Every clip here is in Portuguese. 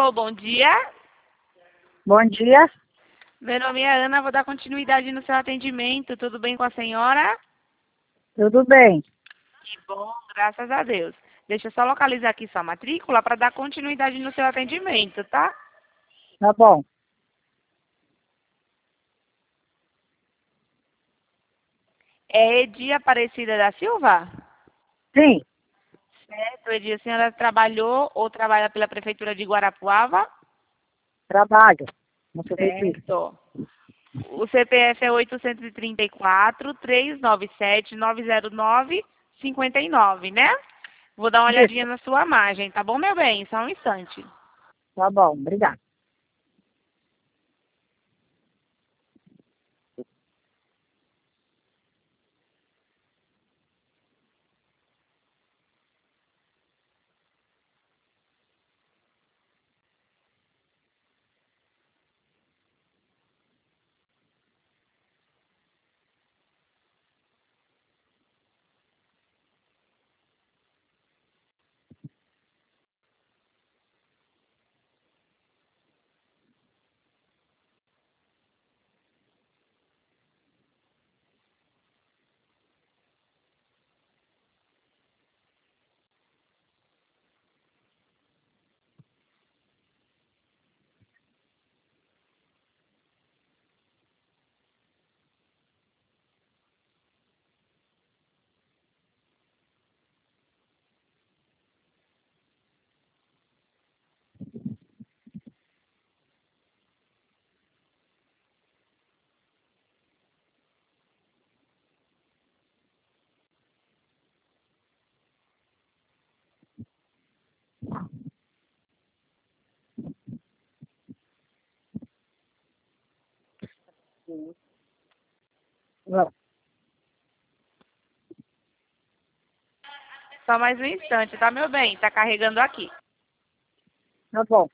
Alô, bom dia. Bom dia. Meu nome é Ana, vou dar continuidade no seu atendimento. Tudo bem com a senhora? Tudo bem? Que bom, graças a Deus. Deixa eu só localizar aqui sua matrícula para dar continuidade no seu atendimento, tá? Tá bom. É Edi Aparecida da Silva? Sim, Certo, Edi, a senhora trabalhou ou trabalha pela Prefeitura de Guarapuava? trabalho no prefeitura. Certo. O CPF é 834-397-909-59, né? Vou dar uma olhadinha Isso. na sua margem, tá bom, meu bem? Só um instante. Tá bom, obrigada. Vamos. Só mais um instante, tá, meu bem? Tá carregando aqui. Tá bom.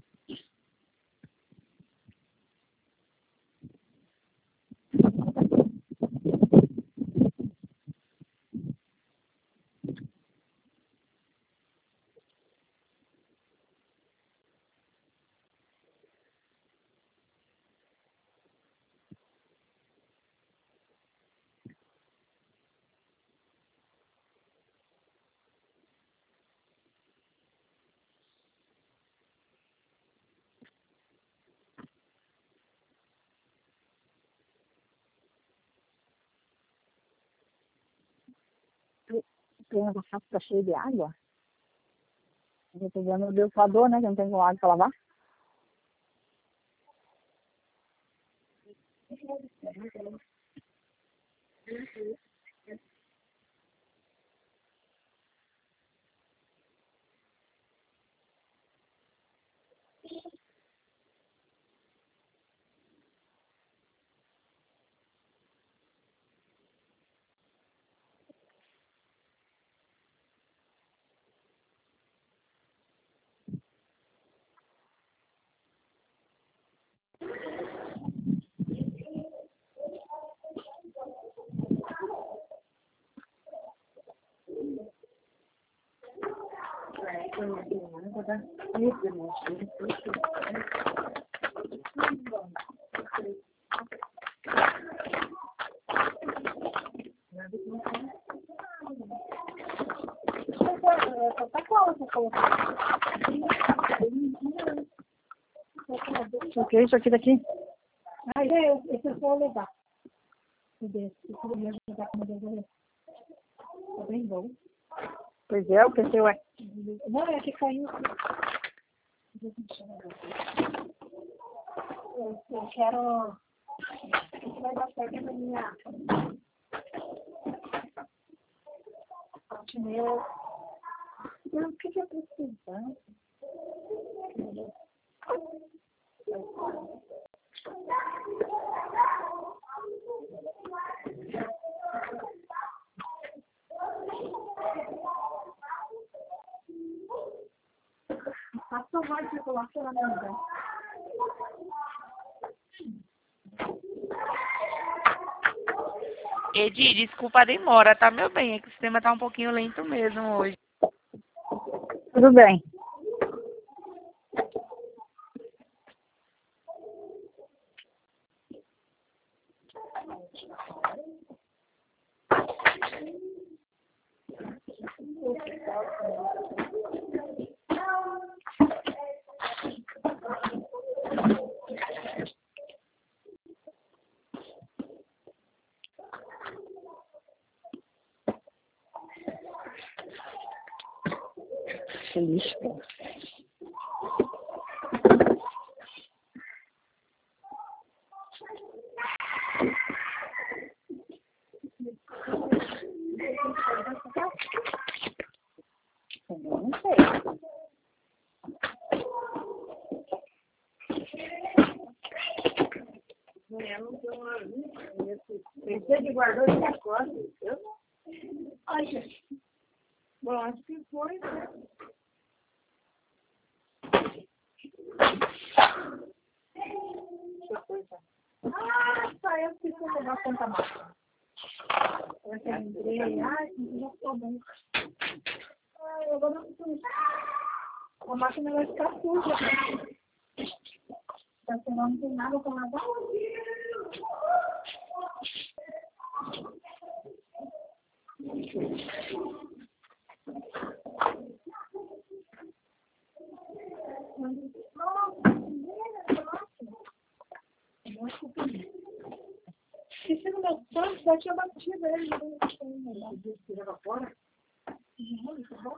Tem uma garrafa que tá cheia de água. Eu tô pegando o defumador, né? Que não tem com água pra lavar. O que é isso aqui daqui? Aí, esse eu vou levar. Esse eu vou ajudar com o tá bem bom. Pois é, o que seu é? Não, é que caiu. Eu quero. Isso vai dar certo na minha. Meu. Não, o que eu preciso? Faça mais chocolate na minha. Edi, desculpa a demora, tá, meu bem? É que o sistema tá um pouquinho lento mesmo hoje. Tudo bem. Feliz. Eu não sei. Você que guardou essa coisa, eu não. Ai, gente. Bom, acho que foi, né? Ah, tá, eu preciso levar tanta máquina. Eu entrei, ai, já ficou bem. Ai, agora não preciso. A máquina vai ficar suja. Então, senão não tem nada para lavar. Esqueci no meu tanto, já tinha batido ele. Tirava fora? Não, isso é bom.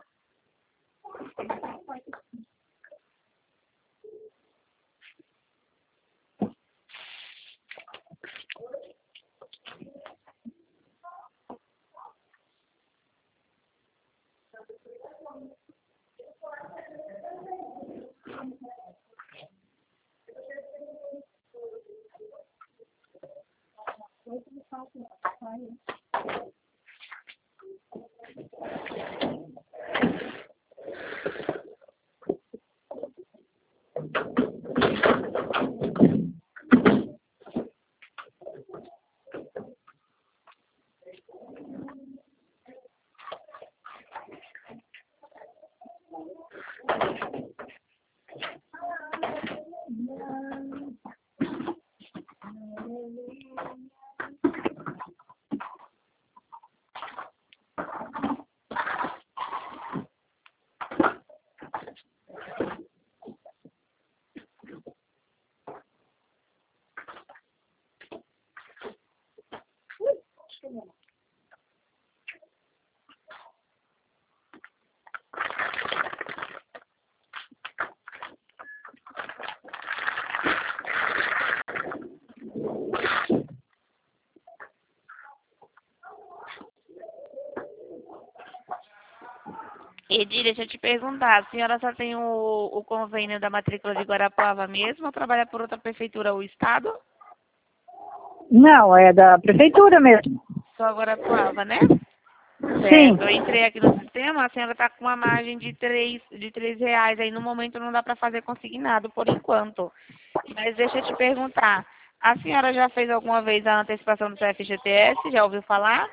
Edi, deixa eu te perguntar, a senhora só tem o convênio da matrícula de Guarapuava mesmo ou trabalha por outra prefeitura ou estado? Não, é da prefeitura mesmo. Só Guarapuava, né? Sim. Certo, eu entrei aqui no sistema, a senhora está com uma margem de três reais, aí no momento não dá para fazer consignado por enquanto. Mas deixa eu te perguntar, a senhora já fez alguma vez a antecipação do FGTS? Já ouviu falar?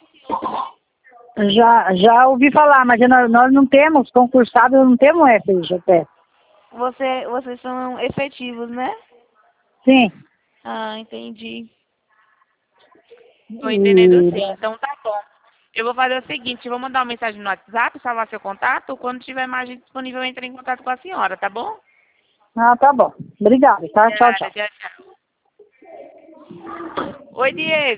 Já ouvi falar, mas nós não temos concursado, não temos FGTS. Vocês são efetivos, né? Sim. Ah, entendi. Tô entendendo sim, então tá bom. Eu vou fazer o seguinte, eu vou mandar uma mensagem no WhatsApp, salvar seu contato, quando tiver margem disponível eu entro em contato com a senhora, tá bom? Ah, tá bom. Obrigada, tá? Tchau, tchau. Tchau, tchau. Oi, Diego.